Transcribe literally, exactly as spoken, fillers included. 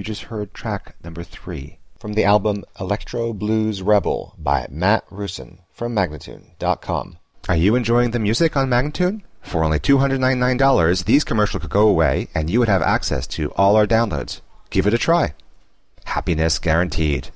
You just heard track number three from the album Electro Blues Rebel by Matt Russin from Magnatune dot com. Are you enjoying the music on Magnatune? For only two hundred ninety-nine dollars, these commercials could go away and you would have access to all our downloads. Give it a try. Happiness guaranteed.